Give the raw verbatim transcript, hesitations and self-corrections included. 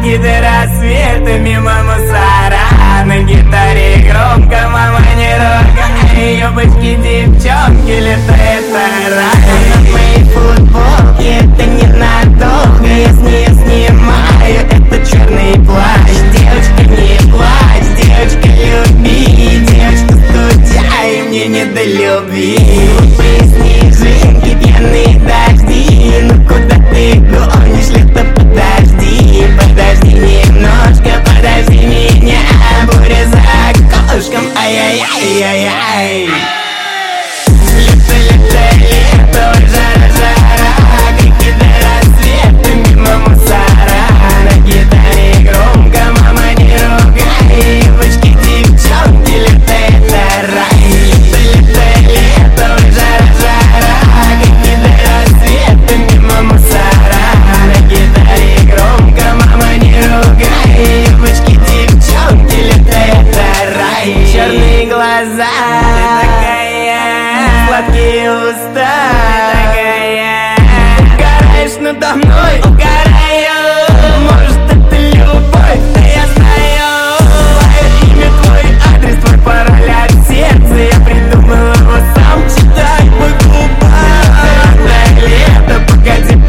Какие-то рассветы мимо мусора. На гитаре громко, мама не ругай. Ёбочки, девчонки, летает пора. На моей футболке это ненадолго. Я с нее снимаю этот черный плащ. Девочка, не плачь, девочка, люби. Девочка, студя, и мне не до любви. Глупые снежинки, пьяные дожди. Ну куда ты гонишь, лето, подожди. Подожди немножко, подожди меня. Буря за окошком, ай-яй-яй-яй-яй. Лето, лето, лето, жара, жара. Крики до рассвета мимо мусора. На гитаре громко, мама не ругай. Девочки, девчонки, лето это рай. Лето, лето, лето, жара, жара. Крики до рассвета мимо мусора. На гитаре громко, мама не ругай. Девочки, девчонки, лето это рай. Черные глаза, ты такая, сладкие уста, ты такая. Угораешь надо мной, угораю. Может это любовь, да я знаю. Твое имя, твой адрес, твой пароль от сердца. Я придумал его сам, читай мой губа. Лето, лето, погоди,